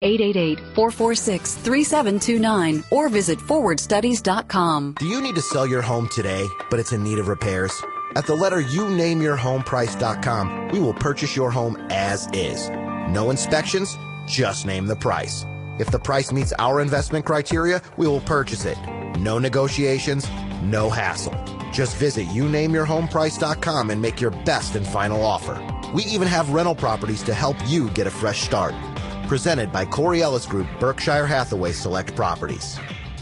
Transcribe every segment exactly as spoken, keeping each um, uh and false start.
eight eight eight, four four six, three seven two nine or visit forward studies dot com. Do you need to sell your home today, but it's in need of repairs? At the letter you name your home price dot com, we will purchase your home as is. No inspections, just name the price. If the price meets our investment criteria, we will purchase it. No negotiations, no hassle. Just visit you name your home price dot com and make your best and final offer. We even have rental properties to help you get a fresh start. Presented by Corey Ellis Group, Berkshire Hathaway Select Properties.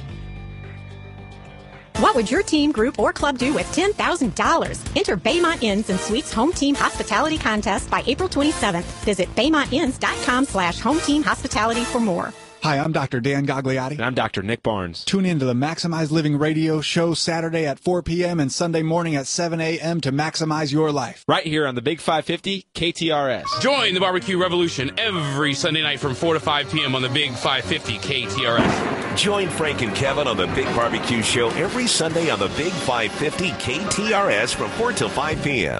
What would your team, group, or club do with ten thousand dollars? Enter Baymont Inns and Suites Home Team Hospitality Contest by April twenty-seventh. Visit baymont inns dot com slash home team hospitality for more. Hi, I'm Doctor Dan Gagliotti. And I'm Doctor Nick Barnes. Tune in to the Maximize Living radio show Saturday at four p.m. and Sunday morning at seven a.m. to maximize your life. Right here on the Big five fifty K T R S. Join the barbecue revolution every Sunday night from four to five p.m. on the Big five fifty K T R S. Join Frank and Kevin on the Big Barbecue Show every Sunday on the Big five fifty K T R S from four till five p.m.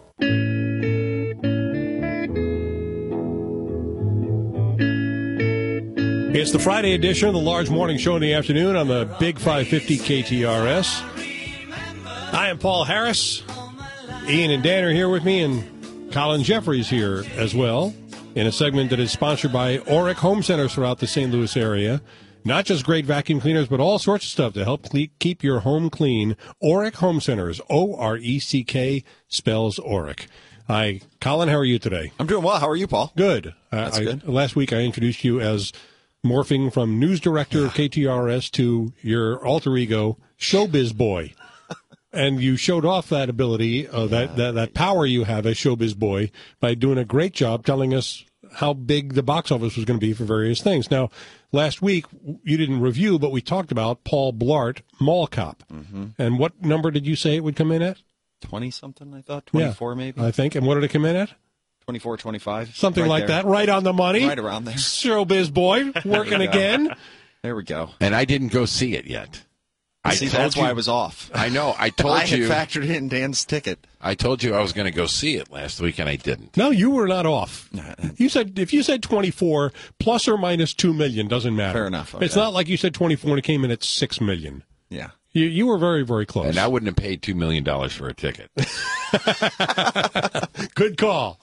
It's the Friday edition of the Large Morning Show in the afternoon on the Big five fifty K T R S. I am Paul Harris. Ian and Dan are here with me, and Colin Jeffries here as well in a segment that is sponsored by Oric Home Centers throughout the Saint Louis area. Not just great vacuum cleaners, but all sorts of stuff to help cle- keep your home clean. Oric Home Centers, O R E C K, spells Oric. Hi, Colin, how are you today? I'm doing well. How are you, Paul? Good. That's I, good. Last week I introduced you as morphing from news director of K T R S to your alter ego, showbiz boy. And you showed off that ability, uh, that, that, that power you have as showbiz boy by doing a great job telling us how big the box office was going to be for various things. Now, last week, you didn't review, but we talked about Paul Blart, Mall Cop. Mm-hmm. And what number did you say it would come in at? twenty-something, I thought. twenty-four, yeah, maybe? I think. And what did it come in at? twenty-four, twenty-five. Something right like there. that. Right on the money. Right around there. Showbiz boy, working again. There we go. And I didn't go see it yet. I See, that's you, why I was off. I know. I told I had you. factored in Dan's ticket. I told you I was going to go see it last week, and I didn't. No, you were not off. You said if you said twenty-four plus or minus two million doesn't matter. Fair enough. Okay. It's not like you said twenty-four and it came in at six million. Yeah. You you were very very close. And I wouldn't have paid two million dollars for a ticket. Good call.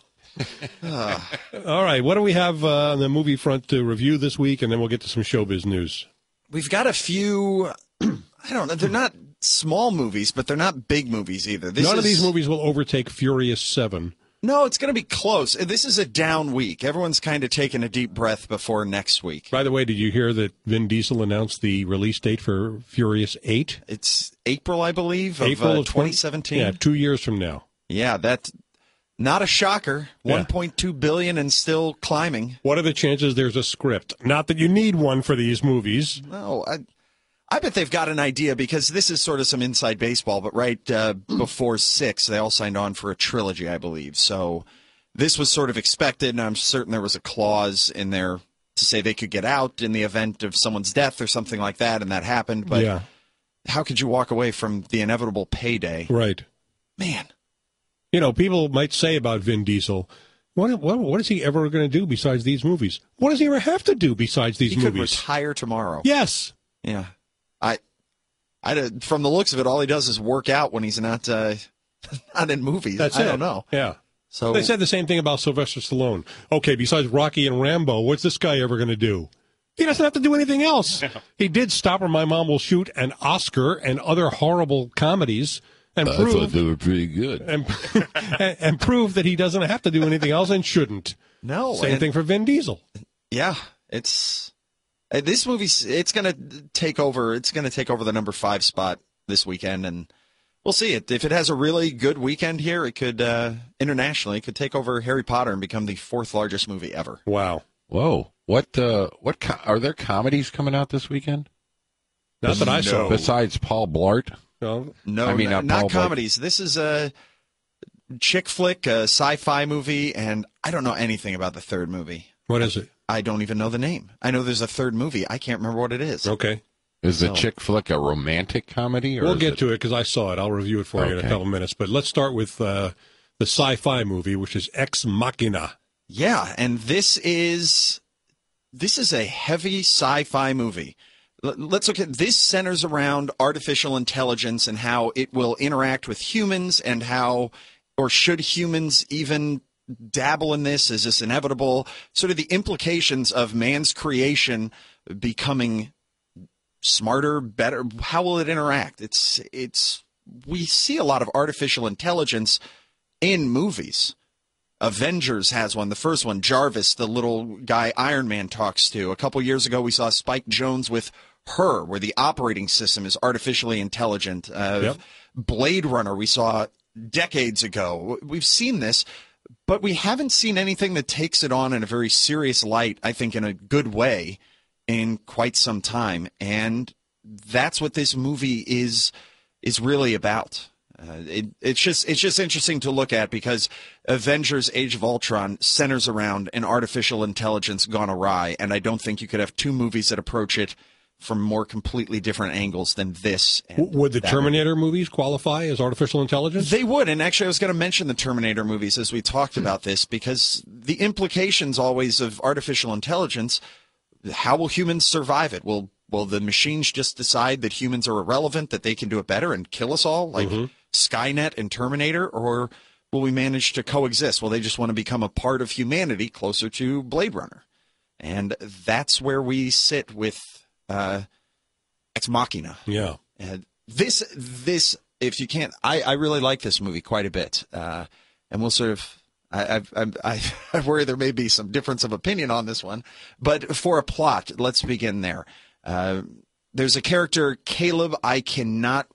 All right, what do we have uh, on the movie front to review this week, and then we'll get to some showbiz news. We've got a few. I don't know. They're not small movies, but they're not big movies either. This None is, of these movies will overtake Furious seven. No, it's going to be close. This is a down week. Everyone's kind of taking a deep breath before next week. By the way, did you hear that Vin Diesel announced the release date for Furious eight? It's April, I believe, of, April uh, of twenty seventeen. Yeah, two years from now. Yeah, that's not a shocker. Yeah. one point two billion dollars and still climbing. What are the chances there's a script? Not that you need one for these movies. No, I, I bet they've got an idea because this is sort of some inside baseball, but right uh, before six, they all signed on for a trilogy, I believe. So this was sort of expected, and I'm certain there was a clause in there to say they could get out in the event of someone's death or something like that, and that happened. But yeah. How could you walk away from the inevitable payday? Right. Man. You know, people might say about Vin Diesel, what, what, what is he ever going to do besides these movies? What does he ever have to do besides these he movies? He could retire tomorrow. Yes. Yeah. I, I, from the looks of it, all he does is work out when he's not, uh, not in movies. That's I it. don't know. Yeah. So they said the same thing about Sylvester Stallone. Okay, besides Rocky and Rambo, what's this guy ever going to do? He doesn't have to do anything else. He did Stop or My Mom Will Shoot and Oscar and other horrible comedies. And I prove, thought they were pretty good. And, and, and prove that he doesn't have to do anything else and shouldn't. No. Same and, thing for Vin Diesel. Yeah, it's uh, this movie. It's going to take over. It's going to take over the number five spot this weekend, and we'll see it. If it has a really good weekend here, it could uh, internationally it could take over Harry Potter and become the fourth largest movie ever. Wow. Whoa. What? Uh, what? Co- are there comedies coming out this weekend? Not that I saw. Besides Paul Blart. No, no, I mean, n- not, not comedies. This is a chick flick, a sci-fi movie, and I don't know anything about the third movie. What is it? I don't even know the name. I know there's a third movie. I can't remember what it is. Okay. Is the So- chick flick a romantic comedy? Or We'll is get it... to it because I saw it. I'll review it for you in a Okay. couple minutes. But let's start with uh, the sci-fi movie, which is Ex Machina. Yeah, and this is this is a heavy sci-fi movie. L- let's look at this. Centers around artificial intelligence and how it will interact with humans, and how, or should humans even dabble in this? Is this inevitable? Sort of the implications of man's creation becoming smarter, better. How will it interact? It's it's we see a lot of artificial intelligence in movies. Avengers has one. The first one, Jarvis, the little guy Iron Man talks to. A couple years ago, we saw Spike Jonze with Her, where the operating system is artificially intelligent. Uh, Yep. Blade Runner, we saw decades ago. We've seen this, but we haven't seen anything that takes it on in a very serious light, I think in a good way, in quite some time. And that's what this movie is is really about. Uh, it, it's just it's just interesting to look at, because Avengers Age of Ultron centers around an artificial intelligence gone awry, and I don't think you could have two movies that approach it from more completely different angles than this. And Would the that Terminator movies qualify as artificial intelligence? They would, and actually I was going to mention the Terminator movies as we talked about this, because the implications always of artificial intelligence, how will humans survive it? Will will the machines just decide that humans are irrelevant, that they can do it better and kill us all, like Mm-hmm. Skynet and Terminator? Or will we manage to coexist? Will they just want to become a part of humanity, closer to Blade Runner? And that's where we sit with uh, Ex Machina. Yeah. And this, this, if you can't, I, I really like this movie quite a bit. Uh, and we'll sort of, I, I, I, I worry there may be some difference of opinion on this one. But for a plot, let's begin there. Uh, there's a character, Caleb, I cannot,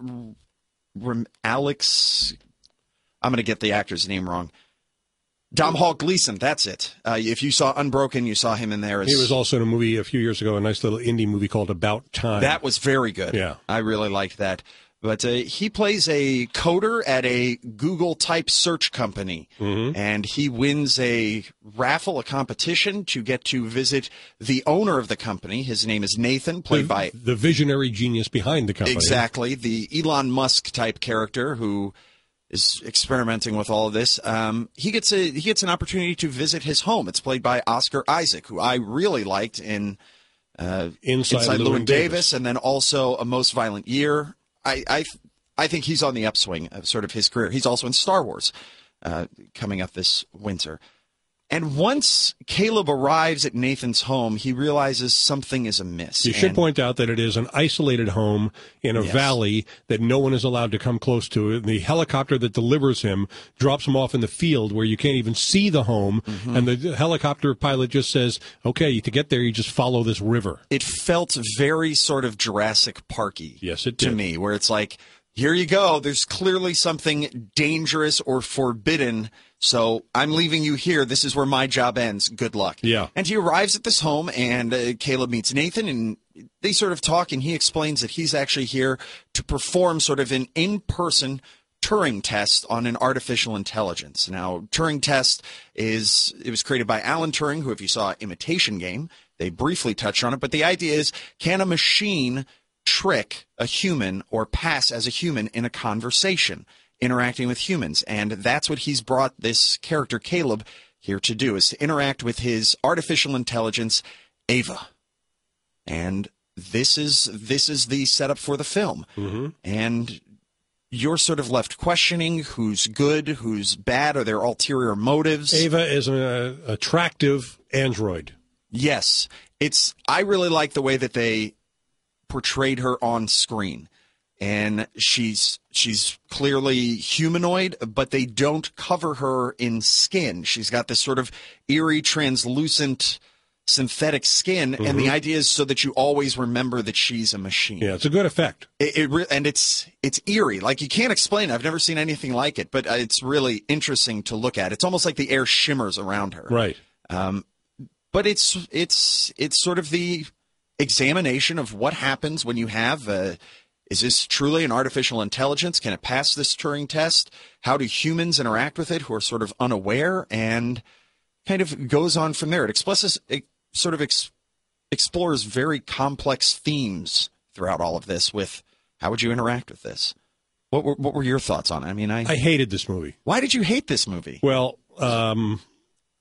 rem, Alex, I'm going to get the actor's name wrong. Domhnall Gleeson, that's it. Uh, if you saw Unbroken, you saw him in there. As, He was also in a movie a few years ago, a nice little indie movie called About Time. That was very good. Yeah. I really liked that. But uh, he plays a coder at a Google-type search company, Mm-hmm. and he wins a raffle, a competition, to get to visit the owner of the company. His name is Nathan, played the, by... the visionary genius behind the company. Exactly, the Elon Musk-type character who is experimenting with all of this. Um, he gets a he gets an opportunity to visit his home. It's played by Oscar Isaac, who I really liked in uh, Inside, Inside Llewyn Llewyn Davis. Davis, and then also A Most Violent Year. I, I I think he's on the upswing of sort of his career. He's also in Star Wars uh, coming up this winter. And once Caleb arrives at Nathan's home, he realizes something is amiss. You should And- point out that it is an isolated home in a Yes. valley that no one is allowed to come close to. The helicopter that delivers him drops him off in the field where you can't even see the home, Mm-hmm. and the helicopter pilot just says, okay, to get there, you just follow this river. It felt very sort of Jurassic Parky. Yes, it to did. me, where it's like, here you go. There's clearly something dangerous or forbidden. So I'm leaving you here. This is where my job ends. Good luck. Yeah. And he arrives at this home, and uh, Caleb meets Nathan, and they sort of talk, and he explains that he's actually here to perform sort of an in-person Turing test on an artificial intelligence. Now, Turing test is, it was created by Alan Turing, who, if you saw Imitation Game, they briefly touched on it, but the idea is, can a machine trick a human or pass as a human in a conversation, interacting with humans? And that's what he's brought this character, Caleb, here to do, is to interact with his artificial intelligence, Ava. And this is this is the setup for the film. Mm-hmm. And you're sort of left questioning who's good, who's bad, are there ulterior motives? Ava is an uh, attractive android. Yes. It's I really like the way that they portrayed her on screen. And she's she's clearly humanoid, but they don't cover her in skin. She's got this sort of eerie, translucent, synthetic skin, Mm-hmm. and the idea is so that you always remember that she's a machine. Yeah, it's a good effect. It, it re- and it's it's eerie. Like, you can't explain it. I've never seen anything like it, but uh, it's really interesting to look at. It's almost like the air shimmers around her. Right. Um, but it's it's it's sort of the examination of what happens when you have a, is this truly an artificial intelligence? Can it pass this Turing test? How do humans interact with it who are sort of unaware? And kind of goes on from there. It expresses, it sort of ex- explores very complex themes throughout all of this with how would you interact with this? What were, what were your thoughts on it? I mean, I, I hated this movie. why did you hate this movie? Well, um,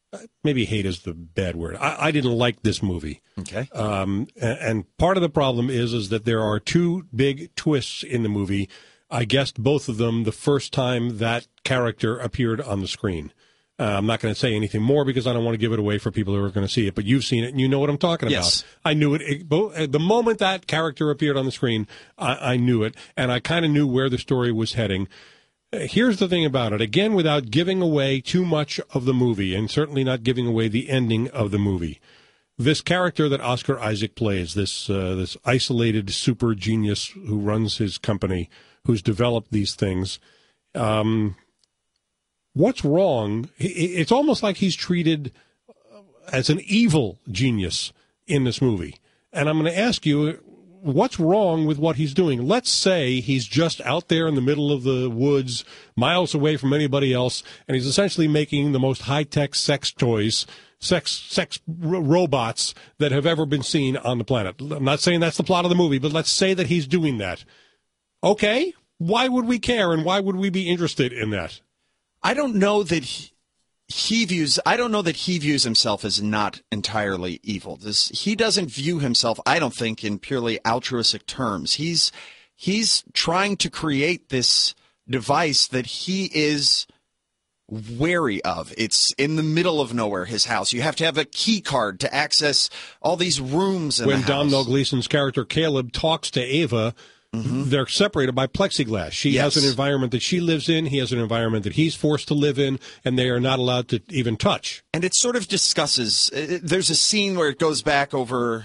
maybe hate is the bad word. I, I didn't like this movie. Okay. Um, and, and part of the problem is is that there are two big twists in the movie. I guessed both of them the first time that character appeared on the screen. Uh, I'm not going to say anything more because I don't want to give it away for people who are going to see it, but you've seen it and you know what I'm talking yes. about. I knew it. it both, the moment that character appeared on the screen, I, I knew it, and I kind of knew where the story was heading. Uh, here's the thing about it. Again, without giving away too much of the movie, and certainly not giving away the ending of the movie, this character that Oscar Isaac plays, this uh, this isolated super genius who runs his company, who's developed these things, um... what's wrong? It's almost like he's treated as an evil genius in this movie. And I'm going to ask you, what's wrong with what he's doing? Let's say he's just out there in the middle of the woods, miles away from anybody else, and he's essentially making the most high-tech sex toys, sex sex r- robots that have ever been seen on the planet. I'm not saying that's the plot of the movie, but let's say that he's doing that. Okay, why would we care, and why would we be interested in that? I don't know that he, he views. I don't know that he views himself as not entirely evil. This, he doesn't view himself, I don't think, in purely altruistic terms. He's he's trying to create this device that he is wary of. It's in the middle of nowhere. His house. You have to have a key card to access all these rooms in when the house. Domhnall Gleeson's character Caleb talks to Ava. Mm-hmm. They're separated by plexiglass. She yes. has an environment that she lives in. He has an environment that he's forced to live in, and they are not allowed to even touch. And it sort of discusses. It, there's a scene where it goes back over.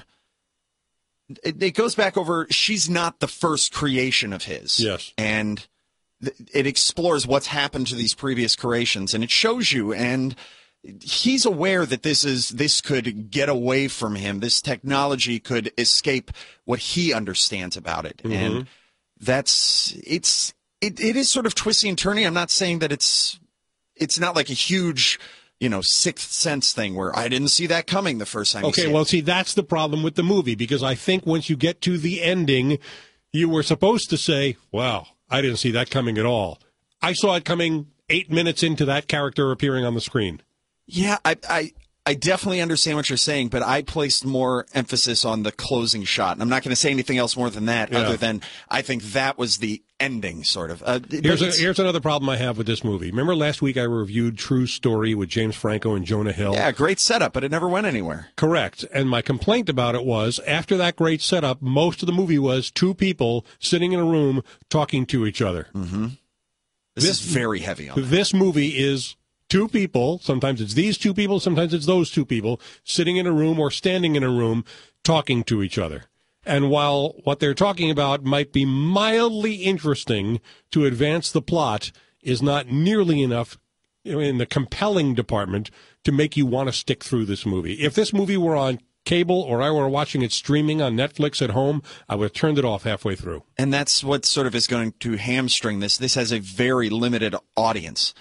It, it goes back over. She's not the first creation of his. Yes, and th- it explores what's happened to these previous creations, and it shows you and. He's aware that this is this could get away from him. This technology could escape what he understands about it, mm-hmm. and that's it's it, it is sort of twisty and turny. I'm not saying that it's it's not like a huge, you know, Sixth Sense thing where I didn't see that coming the first time. Okay, you see well, it. see, that's the problem with the movie because I think once you get to the ending, you were supposed to say, "Wow, I didn't see that coming at all." I saw it coming eight minutes into that character appearing on the screen. Yeah, I, I I definitely understand what you're saying, but I placed more emphasis on the closing shot. And I'm not going to say anything else more than that, yeah. other than I think that was the ending, sort of. Uh, here's, a, here's another problem I have with this movie. Remember last week I reviewed True Story with James Franco and Jonah Hill? Yeah, great setup, but it never went anywhere. Correct. And my complaint about it was, after that great setup, most of the movie was two people sitting in a room talking to each other. Mm-hmm. This, this is very heavy on that. This movie is... two people, sometimes it's these two people, sometimes it's those two people, sitting in a room or standing in a room talking to each other. And while what they're talking about might be mildly interesting to advance the plot, is not nearly enough in the compelling department to make you want to stick through this movie. If this movie were on cable or I were watching it streaming on Netflix at home, I would have turned it off halfway through. And that's what sort of is going to hamstring this. This has a very limited audience.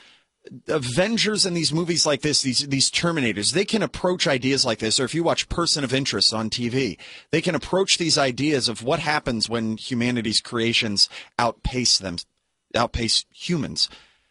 Avengers and these movies like this, these these Terminators, they can approach ideas like this, or if you watch Person of Interest on T V, they can approach these ideas of what happens when humanity's creations outpace them, outpace humans.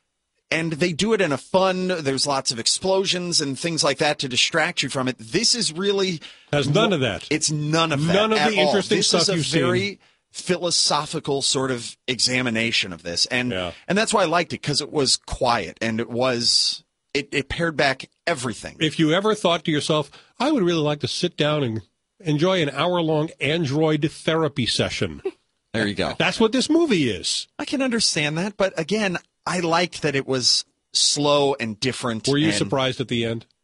And they do it in a fun, there's lots of explosions and things like that to distract you from it. This is really... Has none of that. It's none of that None of at the interesting all. This stuff is a you've very seen. philosophical sort of examination of this, and yeah. and that's why I liked it, because it was quiet and it was it, it pared back everything. If you ever thought to yourself, I would really like to sit down and enjoy an hour-long Android therapy session, there you go. That's what this movie is. I can understand that, but again, I liked that it was slow and different. Were you and surprised at the end?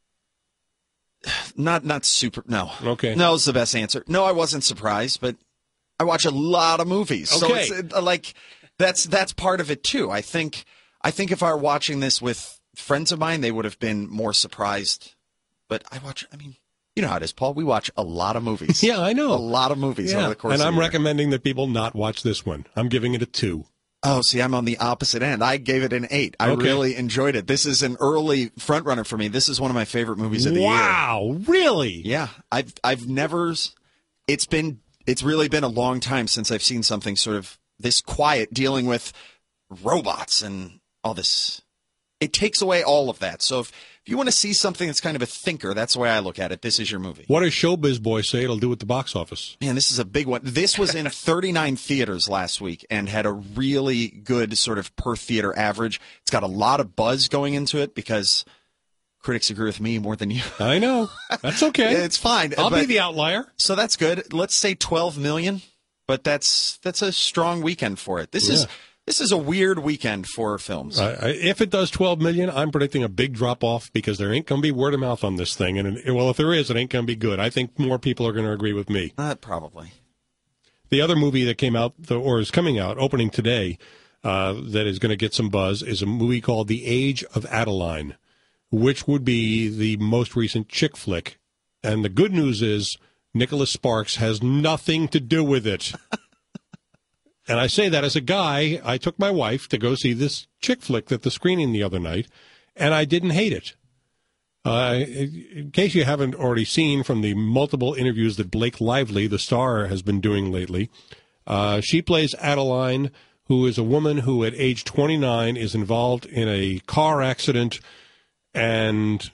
Not not super. No. Okay. No is the best answer. No, I wasn't surprised, but I watch a lot of movies, okay. so it's uh, like that's that's part of it too. I think I think if I were watching this with friends of mine, they would have been more surprised. But I watch. I mean, you know how it is, Paul. We watch a lot of movies. Yeah, I know a lot of movies yeah. over the course. And of I'm the year. recommending that people not watch this one. I'm giving it a two. Oh, see, I'm on the opposite end. I gave it an eight. I okay. really enjoyed it. This is an early front runner for me. This is one of my favorite movies of the wow, year. Wow, really? Yeah, I've I've never. It's been. It's really been a long time since I've seen something sort of this quiet, dealing with robots and all this it takes away all of that. So if, if you want to see something that's kind of a thinker, that's the way I look at it. This is your movie. What does Showbiz Boy say it'll do at the box office? Man, this is a big one. This was in thirty-nine theaters last week and had a really good sort of per theater average. It's got a lot of buzz going into it because critics agree with me more than you. I know. That's okay. It's fine. I'll but, be the outlier. So that's good. Let's say twelve million, but that's that's a strong weekend for it. This Yeah. is this is a weird weekend for films. Uh, if it does twelve million, I'm predicting a big drop off because there ain't going to be word of mouth on this thing. And it, well, if there is, it ain't going to be good. I think more people are going to agree with me. Uh, probably. The other movie that came out, or is coming out, opening today, uh, that is going to get some buzz is a movie called The Age of Adeline, which would be the most recent chick flick. And the good news is Nicholas Sparks has nothing to do with it. And I say that as a guy. I took my wife to go see this chick flick at the screening the other night, and I didn't hate it. Uh, in case you haven't already seen from the multiple interviews that Blake Lively, the star, has been doing lately, uh, she plays Adeline, who is a woman who at age twenty-nine is involved in a car accident, and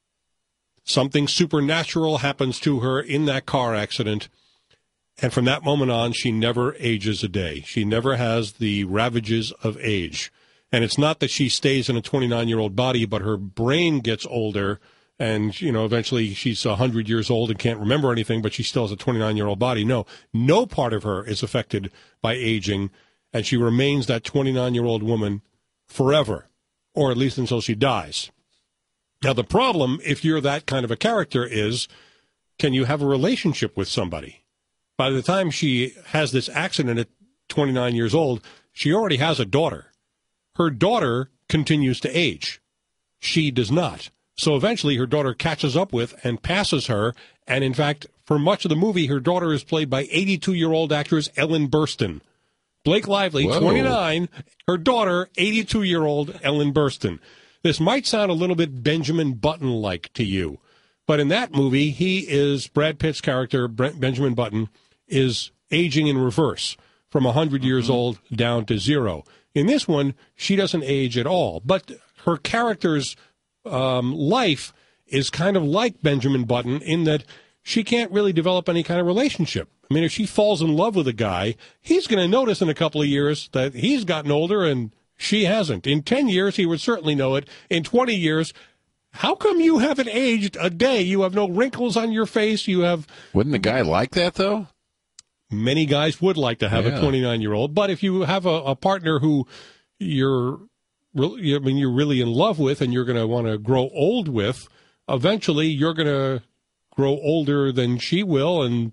something supernatural happens to her in that car accident. And from that moment on, she never ages a day. She never has the ravages of age. And it's not that she stays in a twenty-nine-year-old body, but her brain gets older. And, you know, eventually she's one hundred years old and can't remember anything, but she still has a twenty-nine-year-old body. No, no part of her is affected by aging. And she remains that twenty-nine-year-old woman forever, or at least until she dies. Now, the problem, if you're that kind of a character, is can you have a relationship with somebody? By the time she has this accident at twenty-nine years old, she already has a daughter. Her daughter continues to age. She does not. So eventually her daughter catches up with and passes her. And in fact, for much of the movie, her daughter is played by eighty-two-year-old actress Ellen Burstyn. Blake Lively, Whoa. twenty-nine, her daughter, eighty-two-year-old Ellen Burstyn. This might sound a little bit Benjamin Button-like to you. But in that movie, he is, Brad Pitt's character, Benjamin Button, is aging in reverse from one hundred years mm-hmm. old down to zero. In this one, she doesn't age at all. But her character's um, life is kind of like Benjamin Button in that she can't really develop any kind of relationship. I mean, if she falls in love with a guy, he's going to notice in a couple of years that he's gotten older and she hasn't. In ten years, he would certainly know it. In twenty years, how come you haven't aged a day? You have no wrinkles on your face. You have... Wouldn't the guy like that, though? Many guys would like to have yeah. a twenty-nine-year-old, but if you have a, a partner who you're, really, I mean, you're really in love with and you're going to want to grow old with, eventually you're going to grow older than she will, and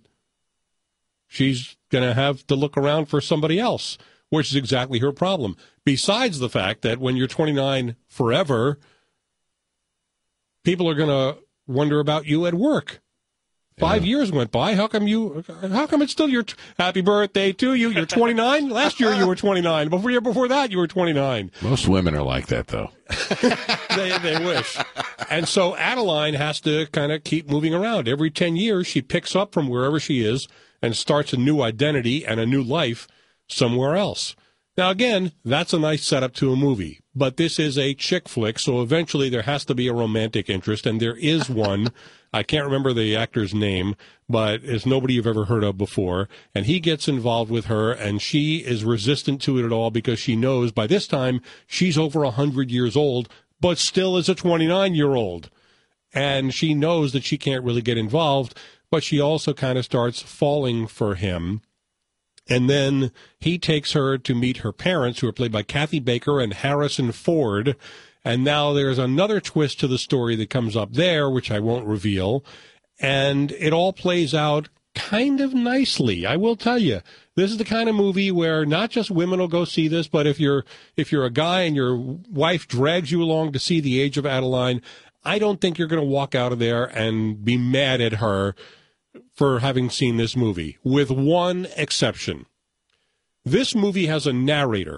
she's going to have to look around for somebody else, which is exactly her problem. Besides the fact that when you're twenty-nine forever, people are going to wonder about you at work. Five yeah. years went by. How come you? How come it's still your t- happy birthday to you? You're twenty-nine. Last year you were twenty-nine. Before year before that you were twenty-nine. Most women are like that, though. they they wish. And so Adeline has to kind of keep moving around. Every ten years she picks up from wherever she is and starts a new identity and a new life somewhere else. Now again, that's a nice setup to a movie. But this is a chick flick, so eventually there has to be a romantic interest, and there is one. I can't remember the actor's name, but it's nobody you've ever heard of before. And he gets involved with her, and she is resistant to it at all because she knows by this time she's over one hundred years old, but still is a twenty-nine-year-old. And she knows that she can't really get involved, but she also kind of starts falling for him. And then he takes her to meet her parents, who are played by Kathy Baker and Harrison Ford. And now there's another twist to the story that comes up there, which I won't reveal. And it all plays out kind of nicely. I will tell you, this is the kind of movie where not just women will go see this, but if you're if you're a guy and your wife drags you along to see The Age of Adeline, I don't think you're going to walk out of there and be mad at her for having seen this movie, with one exception. This movie has a narrator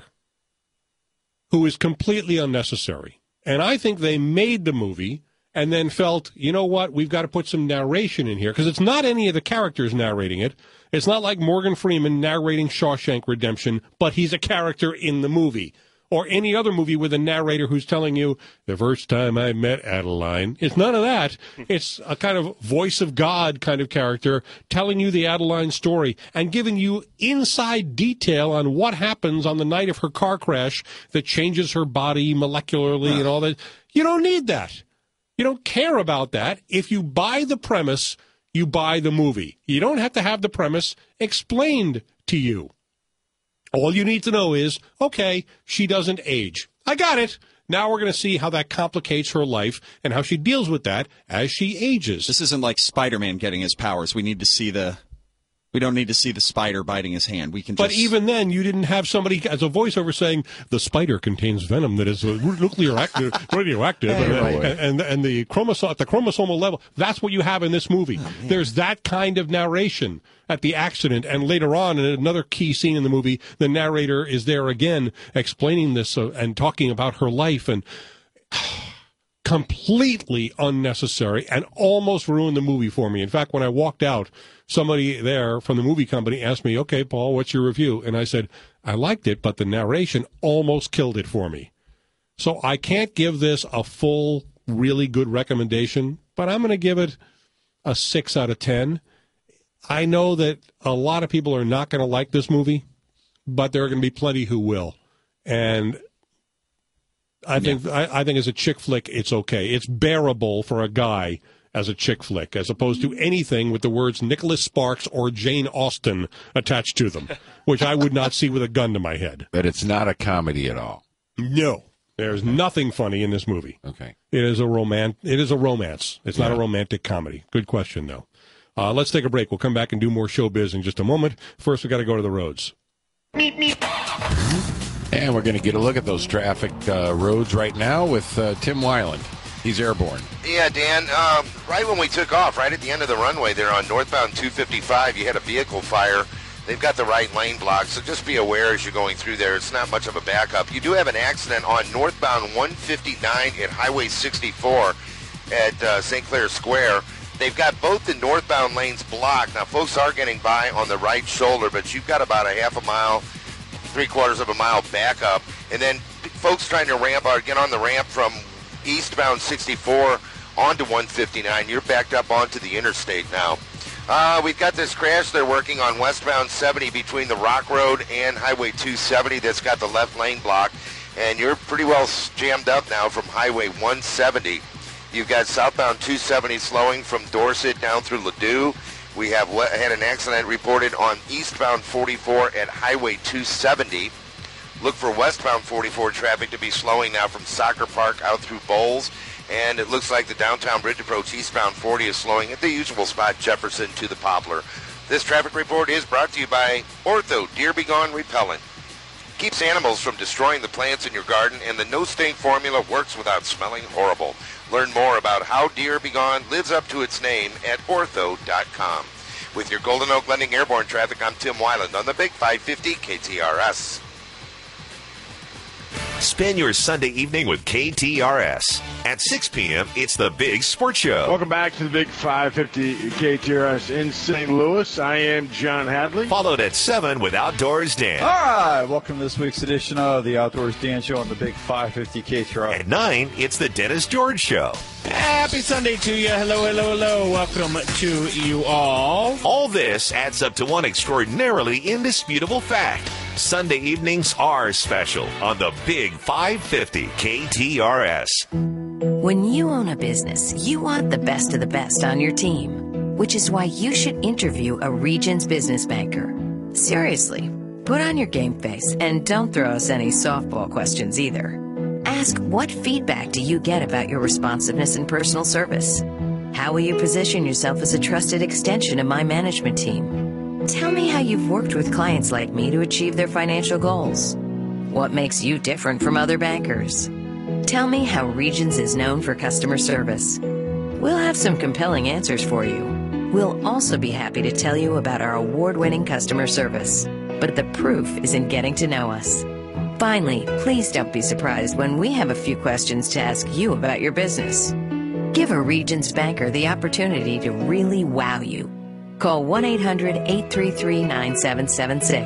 who is completely unnecessary. And I think they made the movie and then felt, you know what, we've got to put some narration in here, because it's not any of the characters narrating it. It's not like Morgan Freeman narrating Shawshank Redemption, but he's a character in the movie. or any other movie with a narrator who's telling you, the first time I met Adeline. It's none of that. It's a kind of voice of God kind of character telling you the Adeline story and giving you inside detail on what happens on the night of her car crash that changes her body molecularly huh. and all that. You don't need that. You don't care about that. If you buy the premise, you buy the movie. You don't have to have the premise explained to you. All you need to know is, okay, she doesn't age. I got it. Now we're going to see how that complicates her life and how she deals with that as she ages. This isn't like Spider-Man getting his powers. We need to see the... We don't need to see the spider biting his hand. We can just... But even then, you didn't have somebody as a voiceover saying, the spider contains venom that is nuclear active, radioactive, and, and, and, and the chromosome, at the chromosomal level. That's what you have in this movie. Oh, There's that kind of narration at the accident. And later on, in another key scene in the movie, the narrator is there again explaining this uh, and talking about her life. And completely unnecessary and almost ruined the movie for me. In fact, when I walked out, somebody there from the movie company asked me, okay, Paul, what's your review? And I said, I liked it, but the narration almost killed it for me. So I can't give this a full, really good recommendation, but I'm going to give it a six out of ten. I know that a lot of people are not going to like this movie, but there are going to be plenty who will. And I think yeah. I, I think as a chick flick, it's okay. It's bearable for a guy as a chick flick, as opposed to anything with the words Nicholas Sparks or Jane Austen attached to them, which I would not see with a gun to my head. But it's not a comedy at all. No, there's nothing funny in this movie. Okay, it is a roman. It is a romance. It's yeah. not a romantic comedy. Good question, though. Uh, let's take a break. We'll come back and do more showbiz in just a moment. First, we got to go to the roads. Meep, meep. And we're going to get a look at those traffic uh, roads right now with uh, Tim Weiland. He's airborne. Yeah, Dan, um, right when we took off, right at the end of the runway there on northbound two fifty-five, you had a vehicle fire. They've got the right lane blocked, so just be aware as you're going through there. It's not much of a backup. You do have an accident on northbound one fifty-nine at Highway sixty-four at uh, Saint Clair Square. They've got both the northbound lanes blocked. Now, folks are getting by on the right shoulder, but you've got about a half a mile, three quarters of a mile backup. And then folks trying to ramp or get on the ramp from eastbound sixty-four onto one fifty-nine. You're backed up onto the interstate now. Uh, we've got this crash they're working on westbound seventy between the Rock Road and Highway two seventy that's got the left lane blocked. And you're pretty well jammed up now from Highway one seventy. You've got southbound two seventy slowing from Dorset down through Ladue. We have had an accident reported on eastbound forty-four at Highway two seventy. Look for westbound forty-four traffic to be slowing now from Soccer Park out through Bowles. And it looks like the downtown bridge approach eastbound forty is slowing at the usual spot, Jefferson to the Poplar. This traffic report is brought to you by Ortho Deer Be Gone Repellent. Keeps animals from destroying the plants in your garden, and the No Stink formula works without smelling horrible. Learn more about how Deer Be Gone lives up to its name at ortho dot com. With your Golden Oak Lending Airborne traffic, I'm Tim Weiland on the Big five fifty K T R S. Spend your Sunday evening with K T R S. At six p.m., it's the Big Sports Show. Welcome back to the Big five fifty K T R S in Saint Louis. I am John Hadley. Followed at seven with Outdoors Dan. All right, welcome to this week's edition of the Outdoors Dan Show on the Big five fifty K T R S. At nine, it's the Dennis George Show. Happy Sunday to you. Hello, hello, hello. Welcome to you all. All this adds up to one extraordinarily indisputable fact. Sunday evenings are special on the Big five fifty K T R S. When you own a business, you want the best of the best on your team, which is why you should interview a Regions business banker. Seriously, put on your game face and don't throw us any softball questions either. Ask, what feedback do you get about your responsiveness and personal service? How will you position yourself as a trusted extension of my management team? Tell me how you've worked with clients like me to achieve their financial goals. What makes you different from other bankers? Tell me how Regions is known for customer service. We'll have some compelling answers for you. We'll also be happy to tell you about our award-winning customer service. But the proof is in getting to know us. Finally, please don't be surprised when we have a few questions to ask you about your business. Give a Regions banker the opportunity to really wow you. Call one eight hundred eight three three nine seven seven six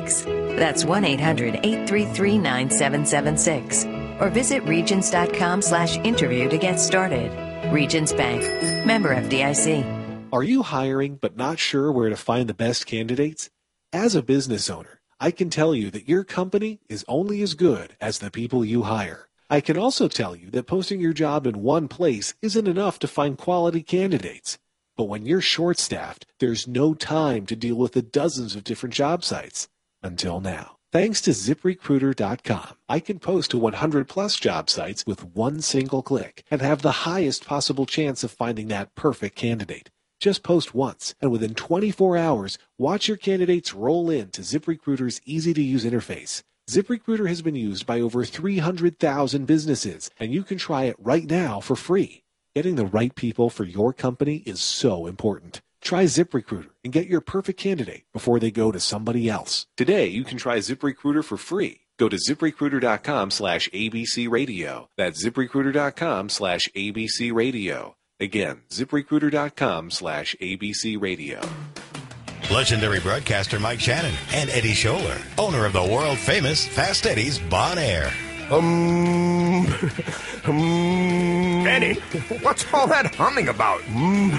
That's one eight hundred eight three three nine seven seven six. Or visit Regions.com slash interview to get started. Regions Bank. Member F D I C. Are you hiring but not sure where to find the best candidates? As a business owner, I can tell you that your company is only as good as the people you hire. I can also tell you that posting your job in one place isn't enough to find quality candidates. But when you're short-staffed, there's no time to deal with the dozens of different job sites. Until now. Thanks to zip recruiter dot com, I can post to one hundred plus job sites with one single click and have the highest possible chance of finding that perfect candidate. Just post once, and within twenty-four hours, watch your candidates roll in to ZipRecruiter's easy-to-use interface. ZipRecruiter has been used by over three hundred thousand businesses, and you can try it right now for free. Getting the right people for your company is so important. Try ZipRecruiter and get your perfect candidate before they go to somebody else. Today, you can try ZipRecruiter for free. Go to ZipRecruiter.com slash ABC Radio. That's ZipRecruiter.com slash ABC Radio. Again, ZipRecruiter.com slash ABC Radio. Legendary broadcaster Mike Shannon and Eddie Scholler, owner of the world-famous Fast Eddie's Bon Air. Um, um, Eddie, what's all that humming about? Mm,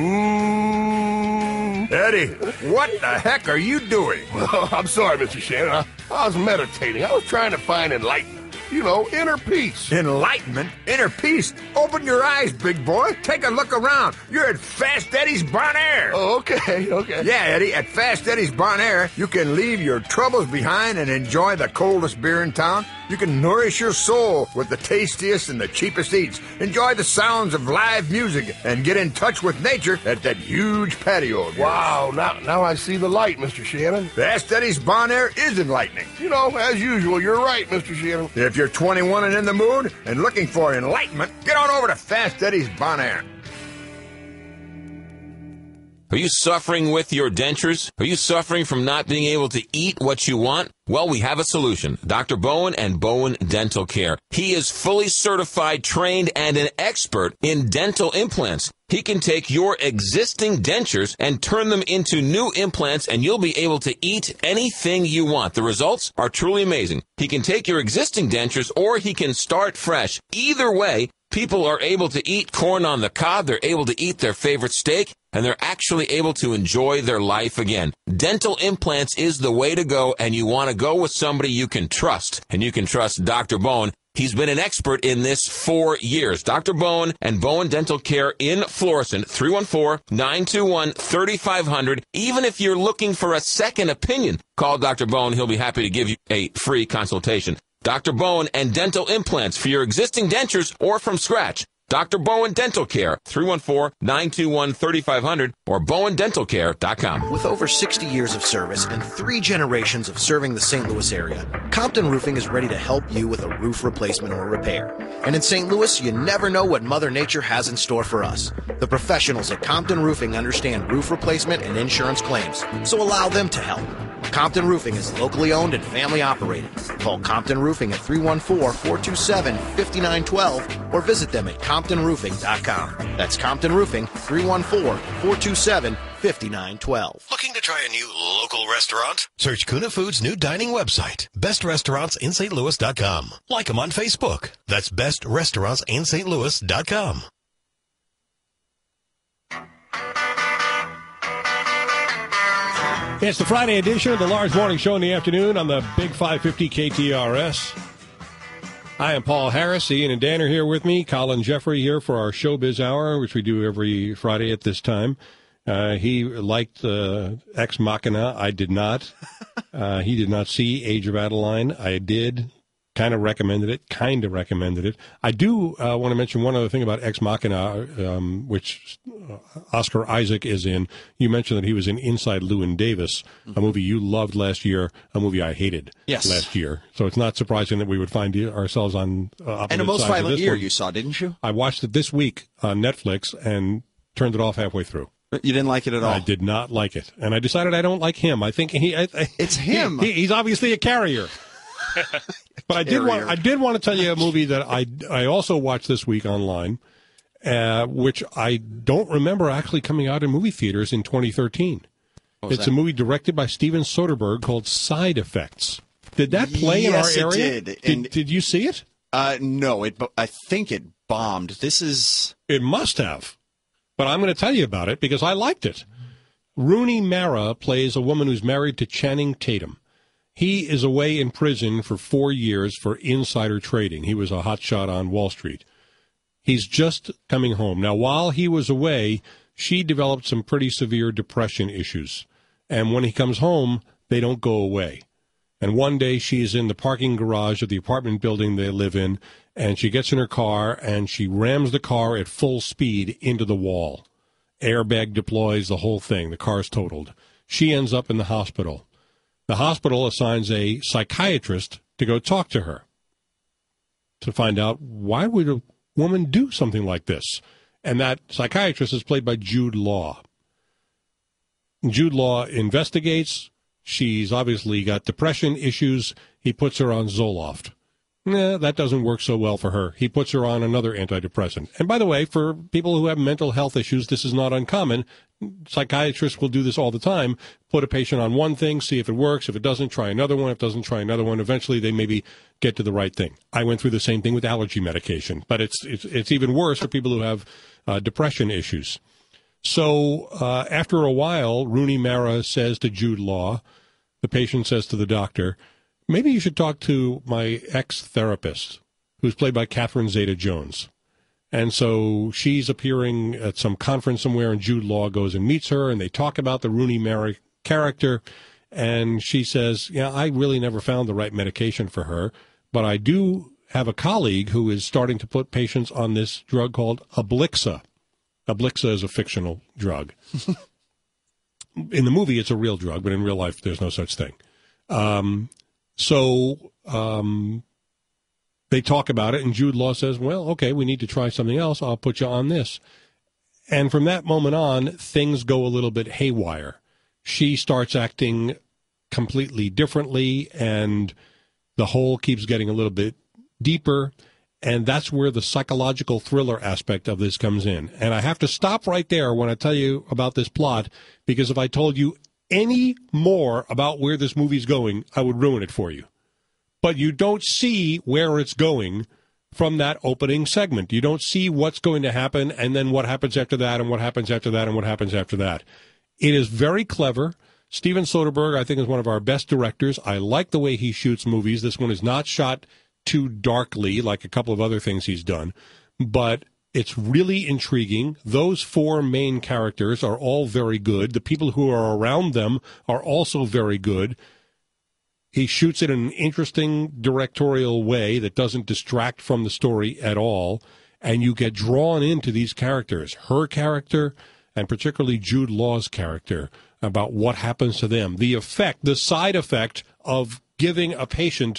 mm. Eddie, what the heck are you doing? Oh, I'm sorry, Mister Shannon. I, I was meditating. I was trying to find enlightenment. You know, inner peace. Enlightenment? Inner peace? Open your eyes, big boy. Take a look around. You're at Fast Eddie's Bon Air. Oh, okay, okay. Yeah, Eddie, at Fast Eddie's Bon Air, you can leave your troubles behind and enjoy the coldest beer in town. You can nourish your soul with the tastiest and the cheapest eats. Enjoy the sounds of live music and get in touch with nature at that huge patio of yours. Wow, now, now I see the light, Mister Shannon. Fast Eddie's Bon Air is enlightening. You know, as usual, you're right, Mister Shannon. If you're twenty-one and in the mood and looking for enlightenment, get on over to Fast Eddie's Bon Air. Are you suffering with your dentures? Are you suffering from not being able to eat what you want? Well, we have a solution. Doctor Bowen and Bowen Dental Care. He is fully certified, trained, and an expert in dental implants. He can take your existing dentures and turn them into new implants, and you'll be able to eat anything you want. The results are truly amazing. He can take your existing dentures, or he can start fresh. Either way, people are able to eat corn on the cob, they're able to eat their favorite steak, and they're actually able to enjoy their life again. Dental implants is the way to go, and you want to go with somebody you can trust, and you can trust Doctor Bowen. He's been an expert in this for years. Doctor Bowen and Bowen Dental Care in Florissant, three one four, nine two one, three five zero zero. Even if you're looking for a second opinion, call Doctor Bowen. He'll be happy to give you a free consultation. Doctor Bowen and dental implants for your existing dentures or from scratch. Doctor Bowen Dental Care, three one four, nine two one, three five zero zero or bowen dental care dot com. With over sixty years of service and three generations of serving the Saint Louis area, Compton Roofing is ready to help you with a roof replacement or repair. And in Saint Louis, you never know what Mother Nature has in store for us. The professionals at Compton Roofing understand roof replacement and insurance claims, so allow them to help. Compton Roofing is locally owned and family operated. Call Compton Roofing at three one four, four two seven, five nine one two or visit them at compton roofing dot com. That's Compton Roofing, three one four, four two seven, five nine one two. Looking to try a new local restaurant? Search Kuna Food's new dining website, best restaurants in Saint Louis dot com. Like them on Facebook. That's best restaurants in Saint Louis dot com. It's the Friday edition of the Large Morning Show in the afternoon on the Big five fifty K T R S. I am Paul Harris. Ian and Dan are here with me. Colin Jeffrey here for our Showbiz Hour, which we do every Friday at this time. Uh, he liked uh, Ex Machina. I did not. Uh, he did not see Age of Adeline. I did. Kind of recommended it. Kind of recommended it. I do uh, want to mention one other thing about Ex Machina, um, which Oscar Isaac is in. You mentioned that he was in Inside Llewyn Davis, mm-hmm. a movie you loved last year, a movie I hated yes. last year. So it's not surprising that we would find ourselves on uh, opposite And A Most sides Violent of this Year one. You saw, didn't you? I watched it this week on Netflix and turned it off halfway through. You didn't like it at all? I did not like it. And I decided I don't like him. I think he... I, I, it's him. He, he's obviously a carrier. But I did want I did want to tell you a movie that I, I also watched this week online, uh, which I don't remember actually coming out in movie theaters in twenty thirteen. was It's that? a movie directed by Steven Soderbergh called Side Effects. Did that play Yes, in our area? it did. Did, And- did you see it? Uh, no, it. I think it bombed. This is. It must have. But I'm going to tell you about it because I liked it. Rooney Mara plays a woman who's married to Channing Tatum. He is away in prison for four years for insider trading. He was a hotshot on Wall Street. He's just coming home. Now, while he was away, she developed some pretty severe depression issues. And when he comes home, they don't go away. And one day she's in the parking garage of the apartment building they live in, and she gets in her car and she rams the car at full speed into the wall. Airbag deploys, the whole thing. The car's totaled. She ends up in the hospital. The hospital assigns a psychiatrist to go talk to her to find out why would a woman do something like this. And that psychiatrist is played by Jude Law. Jude Law investigates. She's obviously got depression issues. He puts her on Zoloft. Nah, that doesn't work so well for her. He puts her on another antidepressant. And by the way, for people who have mental health issues, this is not uncommon. Psychiatrists will do this all the time. Put a patient on one thing, see if it works. If it doesn't, try another one. If it doesn't, try another one. Eventually, they maybe get to the right thing. I went through the same thing with allergy medication, but it's it's, it's even worse for people who have uh, depression issues. So uh, after a while, Rooney Mara says to Jude Law, the patient says to the doctor, maybe you should talk to my ex-therapist, who's played by Catherine Zeta-Jones. And so she's appearing at some conference somewhere, and Jude Law goes and meets her, and they talk about the Rooney Mara character. And she says, yeah, I really never found the right medication for her, but I do have a colleague who is starting to put patients on this drug called Ablixa. Ablixa is a fictional drug. In the movie, it's a real drug, but in real life, there's no such thing. Um, so um, they talk about it, and Jude Law says, well, okay, we need to try something else. I'll put you on this. And from that moment on, things go a little bit haywire. She starts acting completely differently, and the hole keeps getting a little bit deeper. And that's where the psychological thriller aspect of this comes in. And I have to stop right there when I tell you about this plot, because if I told you any more about where this movie's going, I would ruin it for you. But you don't see where it's going from that opening segment. You don't see what's going to happen, and then what happens after that, and what happens after that, and what happens after that. It is very clever. Steven Soderbergh, I think, is one of our best directors. I like the way he shoots movies. This one is not shot too darkly, like a couple of other things he's done, but it's really intriguing. Those four main characters are all very good. The people who are around them are also very good. He shoots it in an interesting directorial way that doesn't distract from the story at all, and you get drawn into these characters, her character, and particularly Jude Law's character, about what happens to them. The effect, the side effect of giving a patient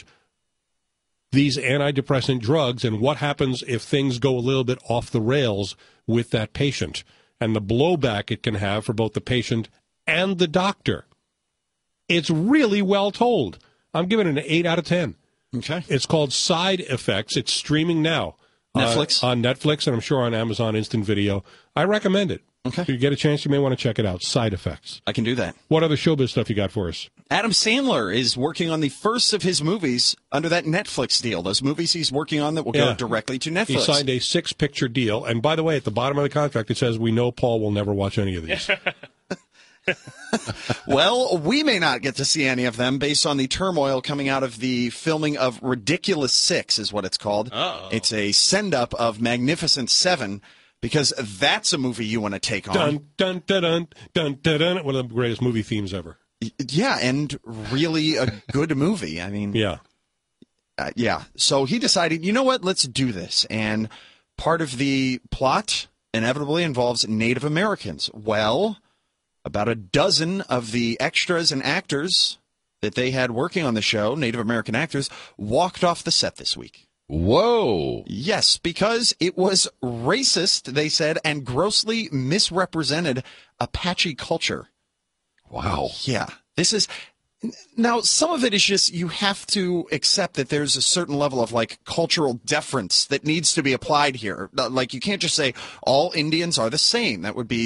these antidepressant drugs, and what happens if things go a little bit off the rails with that patient, and the blowback it can have for both the patient and the doctor. It's really well told. I'm giving it an eight out of ten. Okay. It's called Side Effects. It's streaming now. Netflix? Uh, on Netflix, and I'm sure on Amazon Instant Video. I recommend it. Okay. If you get a chance, you may want to check it out. Side Effects. I can do that. What other showbiz stuff you got for us? Adam Sandler is working on the first of his movies under that Netflix deal. Those movies he's working on that will Yeah. go directly to Netflix. He signed a six-picture deal. And by the way, at the bottom of the contract, it says, we know Paul will never watch any of these. Well, we may not get to see any of them based on the turmoil coming out of the filming of Ridiculous Six, is what it's called. Uh-oh. It's a send-up of Magnificent Seven, because that's a movie you want to take on. Dun, dun, dun, dun, dun, dun, dun. One of the greatest movie themes ever. Yeah, and really a good movie. I mean, yeah. Uh, yeah. So he decided, you know what, let's do this. And part of the plot inevitably involves Native Americans. Well, about a dozen of the extras and actors that they had working on the show, Native American actors, walked off the set this week. Whoa. Yes, because it was racist, they said, and grossly misrepresented Apache culture. Wow. Yeah. This is... Now, some of it is just you have to accept that there's a certain level of, like, cultural deference that needs to be applied here. Like, you can't just say all Indians are the same. That would be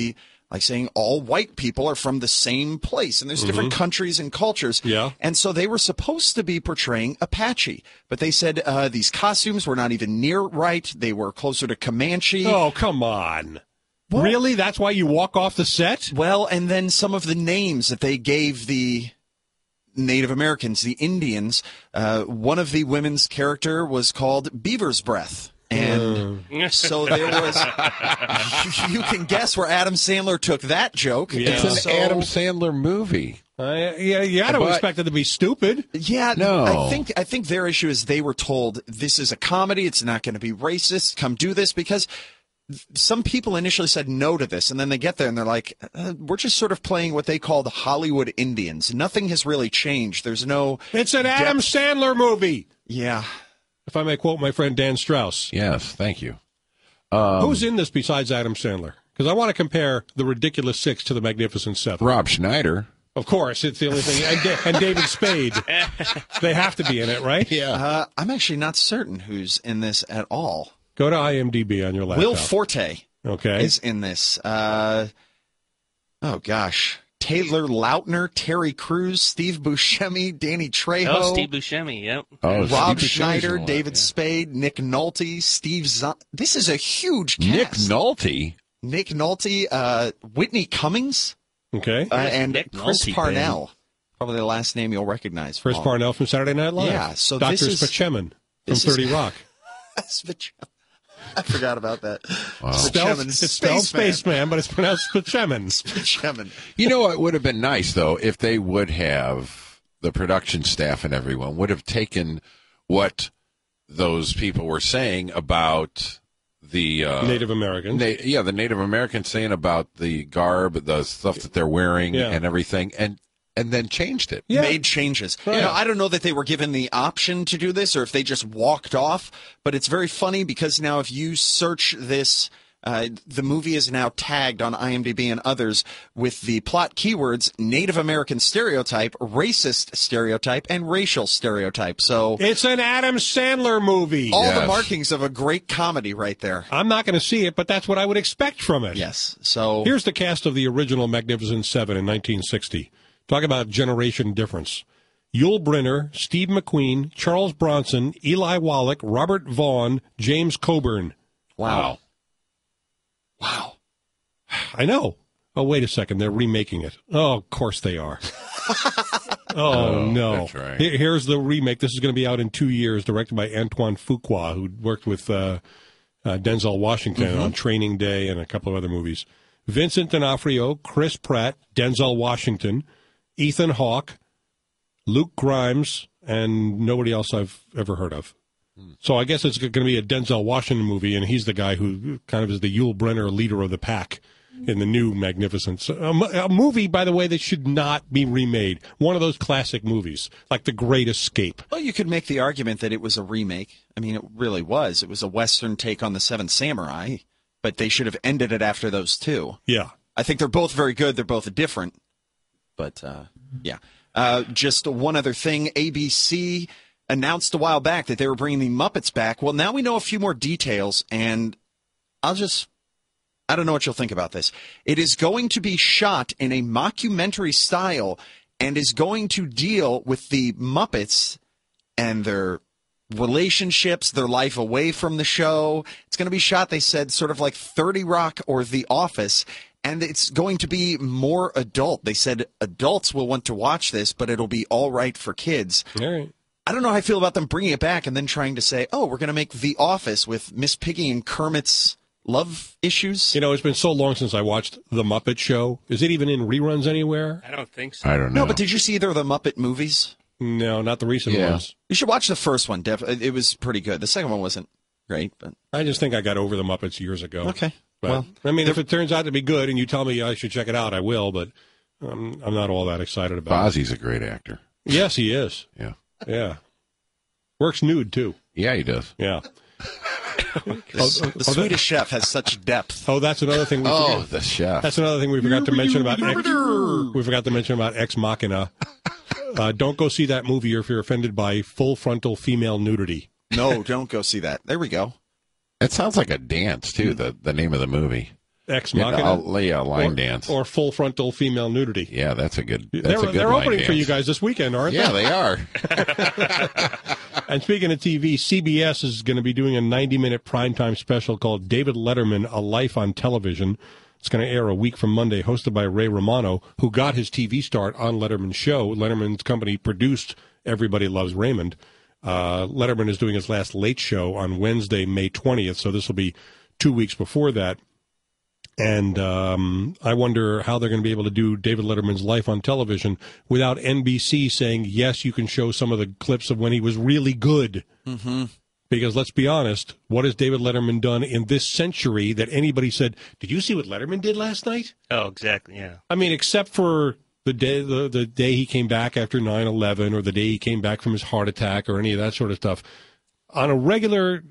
like saying all white people are from the same place, and there's different Mhm. countries and cultures. Yeah. And so they were supposed to be portraying Apache, but they said uh, these costumes were not even near right. They were closer to Comanche. Oh, come on. Really? That's why you walk off the set? Well, and then some of the names that they gave the Native Americans, the Indians, uh, one of the women's character was called Beaver's Breath. And so there was, you can guess where Adam Sandler took that joke. It's an And so- Adam Sandler movie. Uh, yeah, you had to But- expect it to be stupid. Yeah, No. I think I think their issue is they were told this is a comedy. It's not going to be racist. Come do this, because some people initially said no to this, and then they get there and they're like, uh, we're just sort of playing what they call the Hollywood Indians. Nothing has really changed. There's no. It's an Adam depth. Sandler movie. Yeah. If I may quote my friend Dan Strauss. Yes, thank you. Um, Who's in this besides Adam Sandler? Because I want to compare The Ridiculous Six to The Magnificent Seven. Rob Schneider. Of course, it's the only thing. And, Da- and David Spade. They have to be in it, right? Yeah. Uh, I'm actually not certain who's in this at all. Go to IMDb on your laptop. Will Forte Okay. is in this. Uh, oh, gosh. Taylor Lautner, Terry Crews, Steve Buscemi, Danny Trejo. Oh, Steve Buscemi, yep. Oh, Rob Steve Buscemi's Schneider, in a lot, David yeah. Spade, Nick Nolte, Steve Z. This is a huge cast. Nick Nolte. Nick Nolte, uh, Whitney Cummings, Okay. uh, and Nick Chris Nolte, Parnell. Probably the last name you'll recognize. Chris Paul. Parnell from Saturday Night Live. Yeah, so Doctor this is- Spaceman from this is- thirty Rock. I forgot about that. Wow. Spelled, Spaceman. it's spelled Spaceman, but it's pronounced Spaceman. Spaceman. You know what would have been nice, though, if they would have, the production staff and everyone would have taken what those people were saying about the uh, Native Americans. Na- yeah, the Native Americans saying about the garb, the stuff that they're wearing, Yeah. and everything, and and then changed it. Yeah. Made changes. Right. You know, I don't know that they were given the option to do this or if they just walked off, but it's very funny because now if you search this, uh, the movie is now tagged on IMDb and others with the plot keywords Native American stereotype, racist stereotype, and racial stereotype. So It's an Adam Sandler movie. all the Yes. markings of a great comedy right there. I'm not going to see it, but that's what I would expect from it. Yes. So Here's the cast of the original Magnificent Seven in nineteen sixty. Talk about generation difference. Yul Brynner, Steve McQueen, Charles Bronson, Eli Wallach, Robert Vaughn, James Coburn. wow. Wow. I know. Oh, wait a second. They're remaking it. Oh, of course they are. oh, Oh, no. that's right. Here- Here's the remake. This is going to be out in two years, directed by Antoine Fuqua, who worked with uh, uh, Denzel Washington Mm-hmm. on Training Day and a couple of other movies. Vincent D'Onofrio, Chris Pratt, Denzel Washington, Ethan Hawke, Luke Grimes, and nobody else I've ever heard of. So I guess it's going to be a Denzel Washington movie, and he's the guy who kind of is the Yul Brynner leader of the pack in the new Magnificent. So, a, mo- a movie, by the way, that should not be remade. One of those classic movies, like The Great Escape. Well, you could make the argument that it was a remake. I mean, it really was. It was a Western take on the Seven Samurai, but they should have ended it after those two. Yeah. I think they're both very good. They're both different. But, uh, yeah. Uh, just one other thing. A B C announced a while back that they were bringing the Muppets back. Well, now we know a few more details, and I'll just... I don't know what you'll think about this. It is going to be shot in a mockumentary style and is going to deal with the Muppets and their relationships, their life away from the show. It's going to be shot, they said, sort of like thirty Rock or The Office, and it's going to be more adult. They said adults will want to watch this, but it'll be all right for kids. All right. I don't know how I feel about them bringing it back and then trying to say, oh, we're going to make The Office with Miss Piggy and Kermit's love issues. You know, it's been so long since I watched The Muppet Show. Is it even in reruns anywhere? I don't think so. I don't know. No, but did you see either of the Muppet movies? No, not the recent Yeah. ones. You should watch the first one. Def- it was pretty good. The second one wasn't great, but I just think I got over the Muppets years ago. okay. But, Well, I mean, if it turns out to be good and you tell me I should check it out, I will, but um, I'm not all that excited about it. Fozzie's a great actor. Yes, he is. Yeah. Yeah. Works nude, too. Yeah, he does. Yeah. the, the Swedish Chef has such depth. Oh, that's another thing. We Oh, forgot. the chef. That's another thing we forgot to mention about Ex, we forgot to mention about Ex Machina. Uh, don't go see that movie if you're offended by full frontal female nudity. No, don't go see that. There we go. It sounds like a dance, too, the, the name of the movie. Ex Yeah, Machina. I'll- yeah, line or, dance. Or full frontal female nudity. Yeah, that's a good. That's They're, a good they're line opening dance. for you guys this weekend, aren't Yeah, they? they are. And speaking of T V, C B S is going to be doing a ninety-minute primetime special called David Letterman, A Life on Television. It's going to air a week from Monday, hosted by Ray Romano, who got his T V start on Letterman's show. Letterman's company produced Everybody Loves Raymond. Uh, Letterman is doing his last late show on Wednesday, May twentieth, so this will be two weeks before that. And um, I wonder how they're going to be able to do David Letterman's life on television without N B C saying, yes, you can show some of the clips of when he was really good. Mm-hmm. Because let's be honest, what has David Letterman done in this century that anybody said, did you see what Letterman did last night? Oh, exactly, yeah. I mean, except for the day the, the day he came back after nine eleven or the day he came back from his heart attack or any of that sort of stuff. On a regular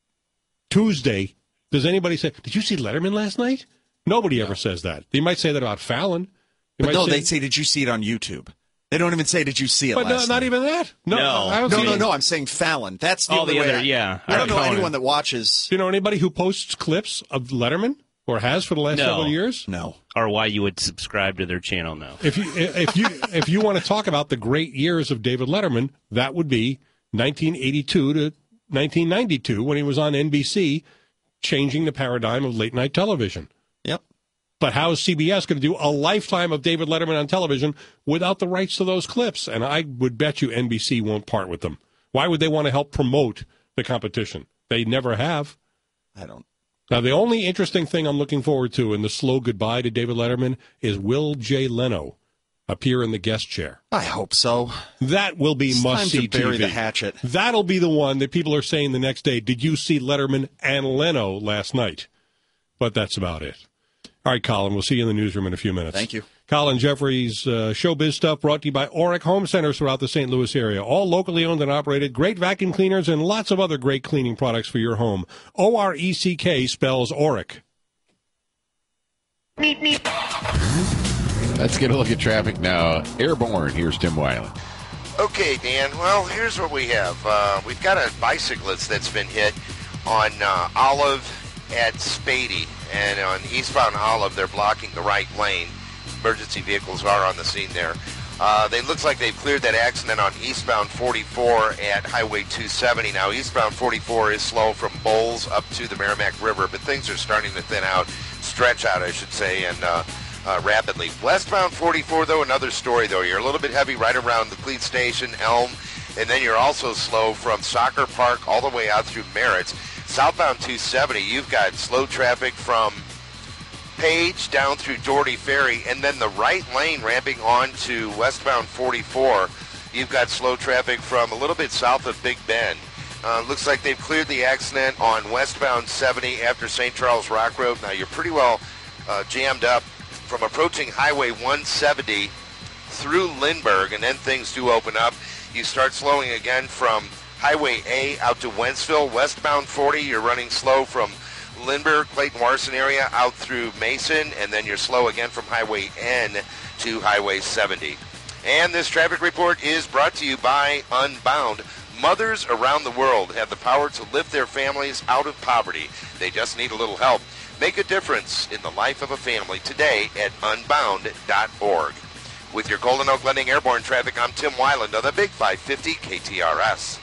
Tuesday, does anybody say, did you see Letterman last night? Nobody ever says that. They might say that about Fallon. They But might no, say, they say, did you see it on YouTube? They don't even say, did you see it But no, last not night? even that. No, I don't no, see no, it. no, I'm saying Fallon. That's the All only the way other- I, yeah. I don't know Conan. anyone that watches. Do you know anybody who posts clips of Letterman or has for the last No. several years? No. Or why you would subscribe to their channel now. If you if you if you want to talk about the great years of David Letterman, that would be nineteen eighty-two to nineteen ninety-two when he was on N B C, changing the paradigm of late night television. Yep. But how is C B S going to do a lifetime of David Letterman on television without the rights to those clips? And I would bet you N B C won't part with them. Why would they want to help promote the competition? They never have. I don't. Now, the only interesting thing I'm looking forward to in the slow goodbye to David Letterman is will Jay Leno appear in the guest chair? I hope so. That will be It's time must-see to bury T V. the hatchet. That'll be the one that people are saying the next day, did you see Letterman and Leno last night? But that's about it. All right, Colin, we'll see you in the newsroom in a few minutes. Thank you. Colin Jeffries, uh, Showbiz Stuff, brought to you by Oric Home Centers throughout the Saint Louis area. All locally owned and operated, great vacuum cleaners, and lots of other great cleaning products for your home. O R E C K spells Oric. Let's get a look at traffic now. Airborne, here's Tim Weiland. Okay, Dan. Well, here's what we have. Uh, we've got a bicyclist that's been hit on uh, Olive at Spady. And on eastbound Olive, they're blocking the right lane. Emergency vehicles are on the scene there. Uh, they looks like they've cleared that accident on eastbound forty-four at Highway two seventy. Now, eastbound forty-four is slow from Bowles up to the Merrimack River, but things are starting to thin out, stretch out, I should say, and uh, uh, rapidly. Westbound forty-four, though, another story, though. You're a little bit heavy right around the Cleat Station, Elm, and then you're also slow from Soccer Park all the way out through Merritt's. Southbound two seventy, you've got slow traffic from Page down through Doherty Ferry, and then the right lane ramping on to westbound forty-four. You've got slow traffic from a little bit south of Big Bend. Uh, looks like they've cleared the accident on westbound seventy after Saint Charles Rock Road. Now you're pretty well uh, jammed up from approaching Highway one seventy through Lindbergh, and then things do open up. You start slowing again from Highway A out to Wentzville. Westbound forty, you're running slow from Lindbergh, Clayton Warson area out through Mason, and then you're slow again from Highway N to Highway seventy. And this traffic report is brought to you by Unbound. Mothers around the world have the power to lift their families out of poverty. They just need a little help. Make a difference in the life of a family today at unbound dot org. With your Golden Oak Lending Airborne traffic, I'm Tim Weiland on the Big five fifty K T R S.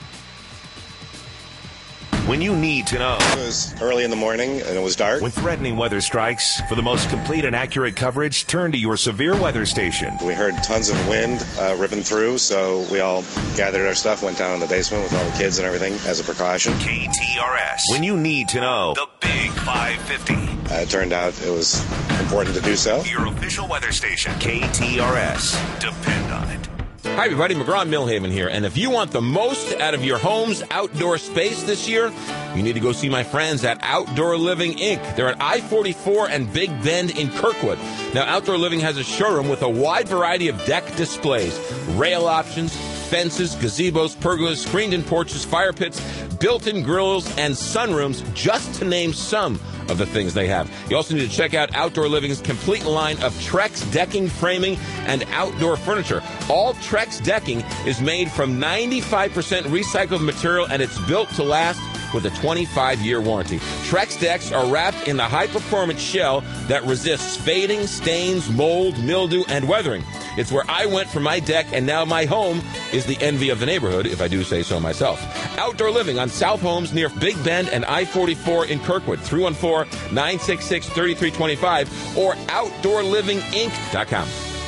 When you need to know. It was early in the morning and it was dark. When threatening weather strikes, for the most complete and accurate coverage, turn to your severe weather station. We heard tons of wind uh, ripping through, so we all gathered our stuff, went down in the basement with all the kids and everything as a precaution. K T R S. When you need to know. The Big five fifty. Uh, it turned out it was important to do so. Your official weather station. K T R S. Depend on it. Hi, everybody. McGraw Millhaven here. And if you want the most out of your home's outdoor space this year, you need to go see my friends at Outdoor Living, Incorporated. They're at I forty-four and Big Bend in Kirkwood. Now, Outdoor Living has a showroom with a wide variety of deck displays, rail options, fences, gazebos, pergolas, screened-in porches, fire pits, built-in grills, and sunrooms, just to name some of the things they have. You also need to check out Outdoor Living's complete line of Trex decking, framing, and outdoor furniture. All Trex decking is made from ninety-five percent recycled material, and it's built to last with a twenty-five year warranty. Trex decks are wrapped in the high-performance shell that resists fading, stains, mold, mildew, and weathering. It's where I went for my deck, and now my home is the envy of the neighborhood, if I do say so myself. Outdoor living on South Holmes near Big Bend and I forty-four in Kirkwood. three one four, nine six six, three three two five or outdoor living inc dot com.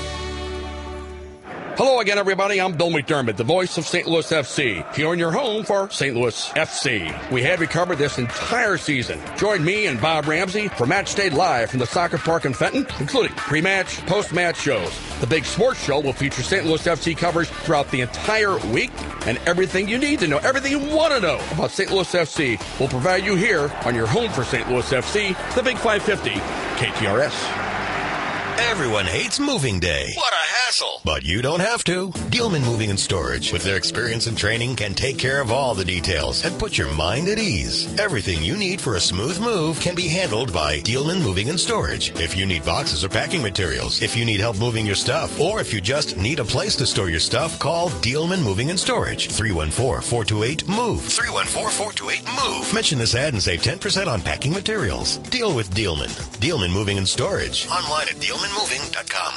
Hello again, everybody. I'm Bill McDermott, the voice of Saint Louis F C, here in your home for Saint Louis F C. We have you covered this entire season. Join me and Bob Ramsey for Match Day Live from the soccer park in Fenton, including pre-match, post-match shows. The big sports show will feature Saint Louis F C coverage throughout the entire week, and everything you need to know, everything you want to know about Saint Louis F C, will provide you here on your home for Saint Louis F C, the Big five fifty K T R S. Everyone hates moving day. What a hassle. But you don't have to. Dealman Moving and Storage, with their experience and training, can take care of all the details and put your mind at ease. Everything you need for a smooth move can be handled by Dealman Moving and Storage. If you need boxes or packing materials, if you need help moving your stuff, or if you just need a place to store your stuff, call Dealman Moving and Storage. three one four, four two eight, MOVE. three one four, four two eight, MOVE. Mention this ad and save ten percent on packing materials. Deal with Dealman. Dealman Moving and Storage. Online at dealman moving dot com.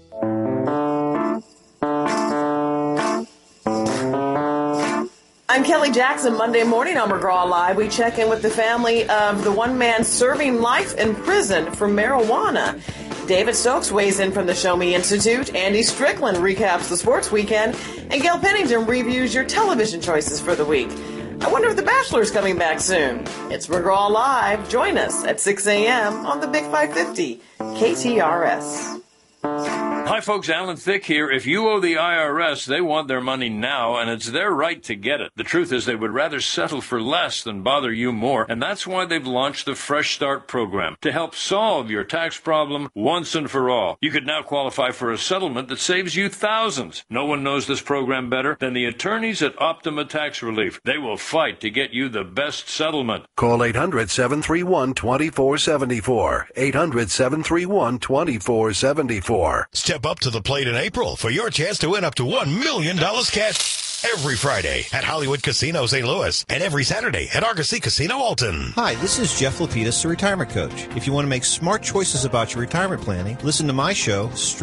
I'm Kelly Jackson. Monday morning on McGraw Live, we check in with the family of the one man serving life in prison for marijuana. David Stokes weighs in from the Show Me Institute. Andy Strickland recaps the sports weekend. And Gail Pennington reviews your television choices for the week. I wonder if The Bachelor's coming back soon. It's McGraw Live. Join us at six a.m. on the Big five fifty K T R S. Hi, folks. Alan Thicke here. If you owe the I R S, they want their money now, and it's their right to get it. The truth is they would rather settle for less than bother you more, and that's why they've launched the Fresh Start program to help solve your tax problem once and for all. You could now qualify for a settlement that saves you thousands. No one knows this program better than the attorneys at Optima Tax Relief. They will fight to get you the best settlement. Call eight hundred, seven three one, two four seven four. eight hundred, seven three one, two four seven four. Step up to the plate in April for your chance to win up to one million dollars cash every Friday at Hollywood Casino Saint Louis and every Saturday at Argosy Casino Alton. Hi, this is Jeff Lapidus, the retirement coach. If you want to make smart choices about your retirement planning, listen to my show,